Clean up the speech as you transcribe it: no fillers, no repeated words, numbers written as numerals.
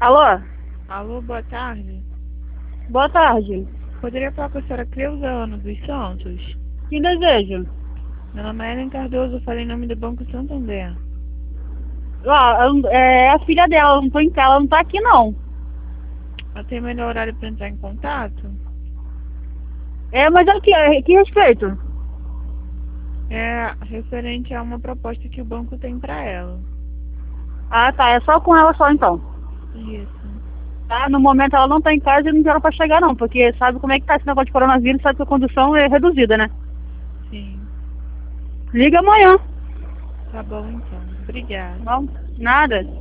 Alô? Alô, boa tarde. Boa tarde. Poderia falar com a senhora Cleusa Ana dos Santos? Que desejo? Meu nome é Ellen Cardoso, eu falei em nome do Banco Santander. É a filha dela, eu não tô em casa, ela não tá aqui não. Ela tem melhor horário para entrar em contato? Mas é o que? Que respeito? É referente a uma proposta que o banco tem para ela. Ah, tá, é só com ela só então. Isso, Tá? No momento ela não tá em casa e não tem hora pra chegar não, porque sabe como é que tá esse negócio de coronavírus, sabe que a condução é reduzida, né? sim. Liga amanhã. Tá bom então. Obrigada. Não, nada.